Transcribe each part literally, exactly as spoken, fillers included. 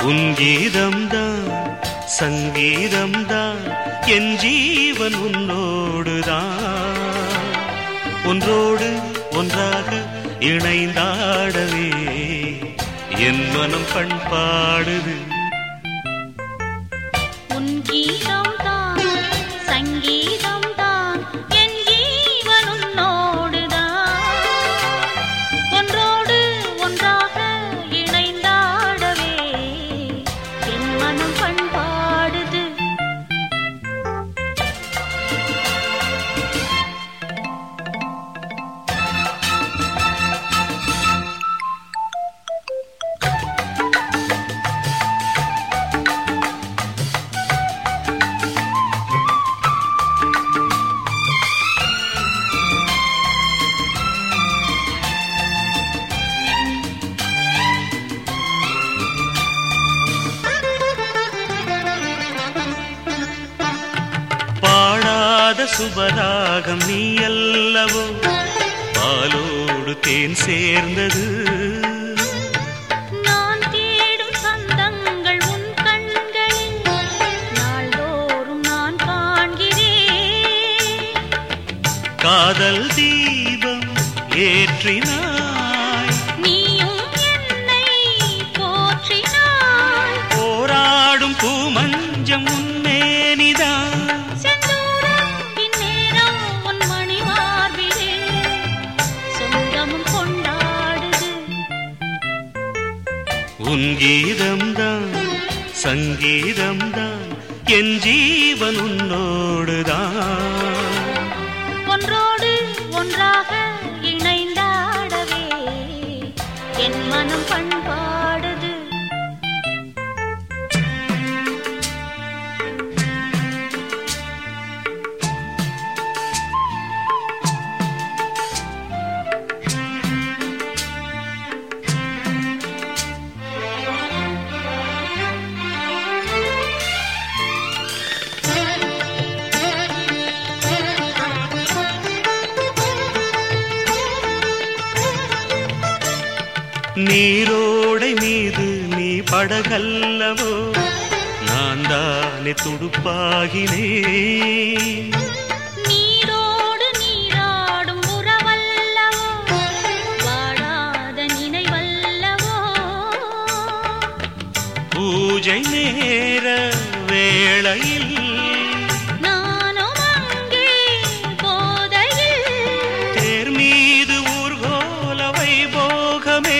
உன் கீதம்தான் சங்கீதம்தான் என் ஜீவன் உன்னோடுதான் ஒன்றோடு ஒன்றாக இணைந்தாடவே என் மனம் பண்பாடுது உன் கீதம்தான் சங்கீதம்தான் என் ஜீவன் உன்னோடுதான் ஒன்றோடு ஒன்றாக இணைந்தாடவே என் மனம் பண்பாடுது சுபராகம் நீ அல்லவோ பாலோடு தேன் சேர்ந்தது நான் தேடும் சந்தங்கள் உன் கண்களில் நாள்தோறும் நான் காண்கிறேன் காதல் தீபம் ஏற்றினாய் நீயும் என்னை போற்றினாய் போராடும் பூமஞ்சம் உன்மேனிதான் உன் கீதம்தான் சங்கீதம்தான் என் ஜீவன் உன்னோடுதான் ஒன்றோடு ஒன்றாக இணைந்தாடவே என் மனம் பண்பாடுது நீரோடை மீது நீ படகல்லவோ நான் தானே துடுப்பாகினேன் நீரோடு நீராடும் உறவல்லவோ வாடாத நினைவல்லவோ பூஜை நேர வேளையில் நானும் அங்கே போதையில் தேர் மீது ஊர்கோல வைபோகமே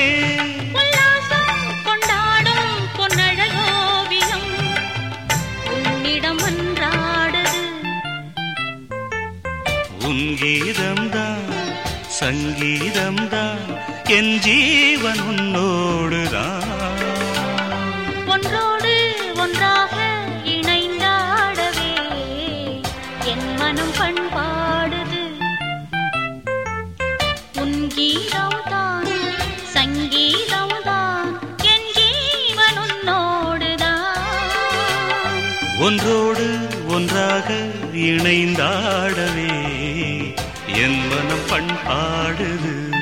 உன் கீதம்தான் சங்கீதம்தான் என் ஜீவன் உன்னோடுதான் ஒன்றோடு ஒன்றாக இணைந்தாடவே என் மனம் பண்பாடுது உன் கீதம்தான் சங்கீதம்தான் என் ஜீவன் உன்னோடுதான் ஒன்றோடு ஒன்றாக இணைந்தாடவே என் மனம் பண்பாடுது.